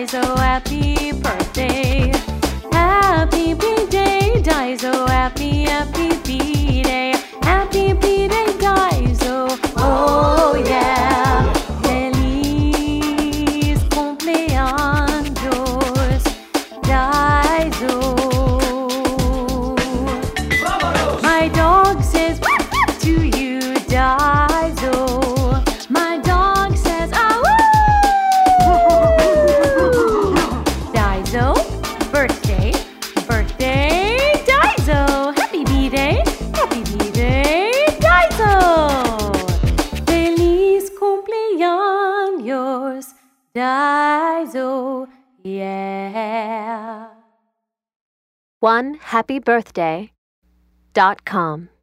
Daiso, happy birthday. Happy B-Day, Daiso, happy B-Day. Happy B-Day, Daiso, oh yeah. Feliz cumpleaños, Daiso. My dog says to you, Daiso. My dog says, ah, woo! Daiso, birthday, birthday, Daiso. Happy B-Day, Daiso. Feliz cumpleaños, Daiso, yeah. OneHappyBirthday.com